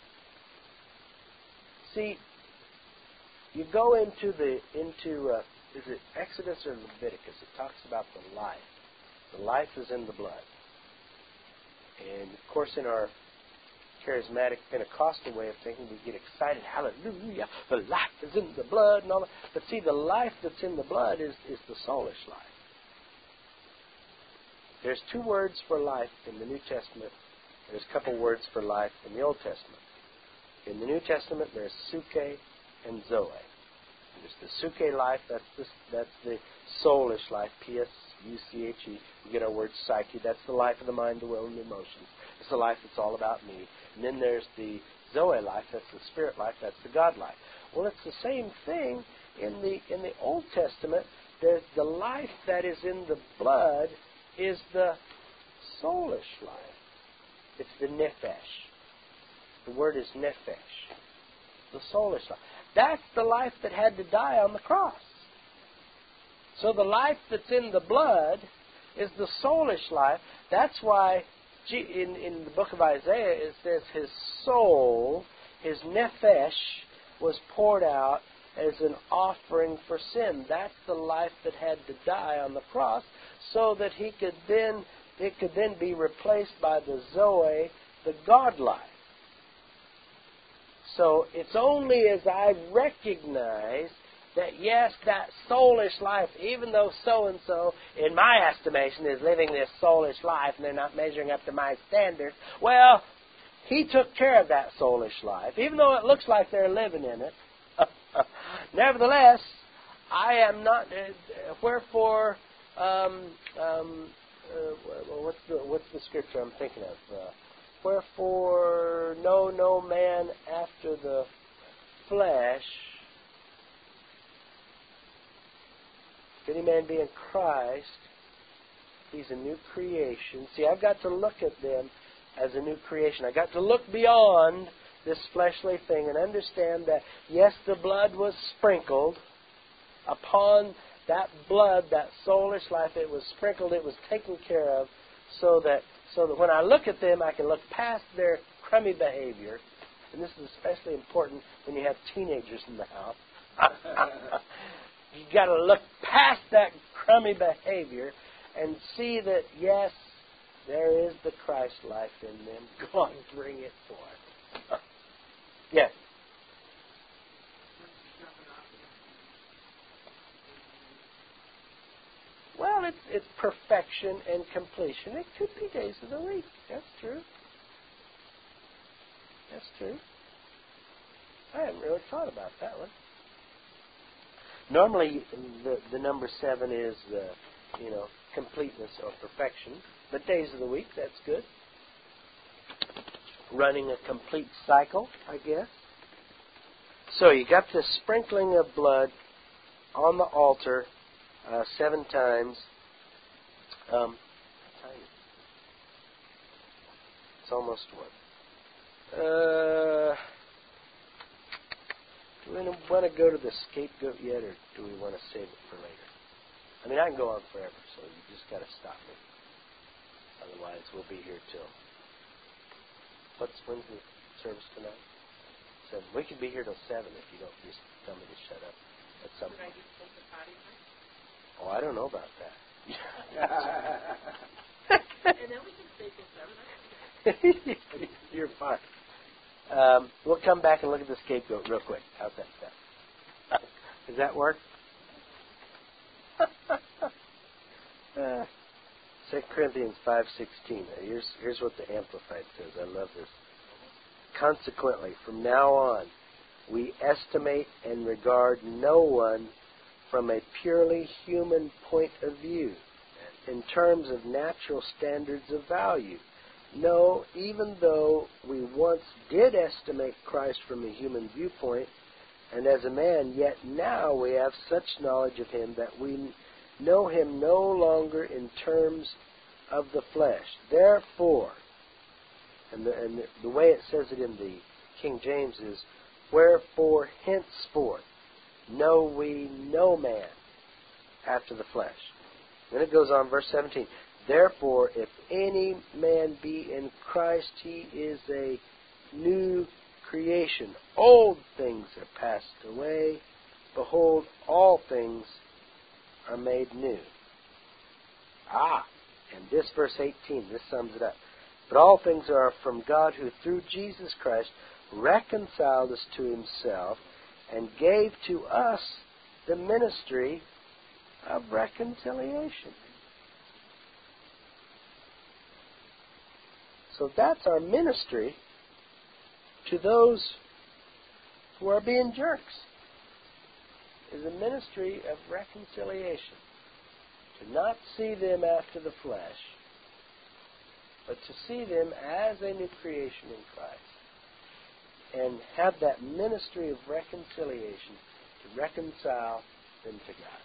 A: See, you go into the, into, uh, is it Exodus or Leviticus? It talks about the life. The life is in the blood. And, of course, in our charismatic Pentecostal way of thinking, we get excited, hallelujah, the life is in the blood and all that. But see, the life that's in the blood is, is the soulish life. There's two words for life in the New Testament. There's a couple words for life in the Old Testament. In the New Testament, there's suke and zoe. There's the suke life, that's the, that's the soulish life, P S U C H E. We get our word psyche. That's the life of the mind, the will, and the emotions. It's the life that's all about me. And then there's the Zoe life, that's the spirit life, that's the God life. Well, it's the same thing in the in the Old Testament. There's the life that is in the blood is the soulish life. It's the nephesh. The word is nephesh. The soulish life. That's the life that had to die on the cross. So the life that's in the blood is the soulish life. That's why in, in the book of Isaiah it says his soul, his nephesh, was poured out as an offering for sin. That's the life that had to die on the cross so that he could then it could then be replaced by the Zoe, the God life. So it's only as I recognize that, yes, that soulish life, even though so-and-so, in my estimation, is living this soulish life and they're not measuring up to my standards, well, he took care of that soulish life, even though it looks like they're living in it. Nevertheless, I am not, uh, wherefore, um, um, uh, what's the what's the scripture I'm thinking of? Uh, wherefore, know no man after the flesh. If any man be in Christ, he's a new creation. See, I've got to look at them as a new creation. I've got to look beyond this fleshly thing and understand that, yes, the blood was sprinkled upon that blood, that soulish life. It was sprinkled, it was taken care of, so that so that when I look at them, I can look past their crummy behavior. And this is especially important when you have teenagers in the house. You've got to look past that crummy behavior and see that, yes, there is the Christ life in them. Go on, bring it forth. Yes. Well, it's it's perfection and completion. It could be days of the week. That's true. That's true. I haven't really thought about that one. Normally, the the number seven is the, you know, completeness or perfection. But days of the week, that's good. Running a complete cycle, I guess. So you got the sprinkling of blood on the altar uh, seven times. Um, it's almost what? Uh, do we want to go to the scapegoat yet, or do we want to save it for later? I mean, I can go on forever, so you just got to stop me. Otherwise, we'll be here till. What's when's the service tonight? Seven. We could be here till seven if you don't just tell me to shut up at some point. Oh, I don't know about that.
C: And then we can stay till seven.
A: You're fine. Um, we'll come back and look at the scapegoat real quick. How's that sound? Does that work? uh, Second Corinthians five sixteen. Here's here's what the Amplified says. I love this. Consequently, from now on, we estimate and regard no one from a purely human point of view, in terms of natural standards of value. No, even though we once did estimate Christ from a human viewpoint, and as a man, yet now we have such knowledge of him that we know him no longer in terms of the flesh. Therefore, and the, and the, the way it says it in the King James is, wherefore henceforth know we no man after the flesh. Then it goes on, verse seventeen. Therefore, if any man be in Christ, he is a new creation. Old things are passed away. Behold, all things are made new. Ah, and this verse eighteen, this sums it up. But all things are from God, who through Jesus Christ reconciled us to himself and gave to us the ministry of reconciliation. So that's our ministry to those who are being jerks. is a ministry of reconciliation. To not see them after the flesh, but to see them as a new creation in Christ. And have that ministry of reconciliation to reconcile them to God.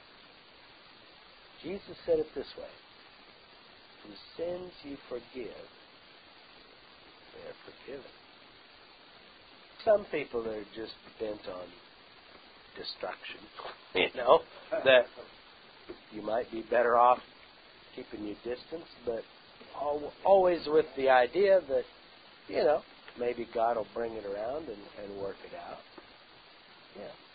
A: Jesus said it this way: whose sins you forgive, they are forgiven. Some people are just bent on destruction. You know, that you might be better off keeping your distance, but al- always with the idea that, you know, maybe God will bring it around and, and work it out. Yeah.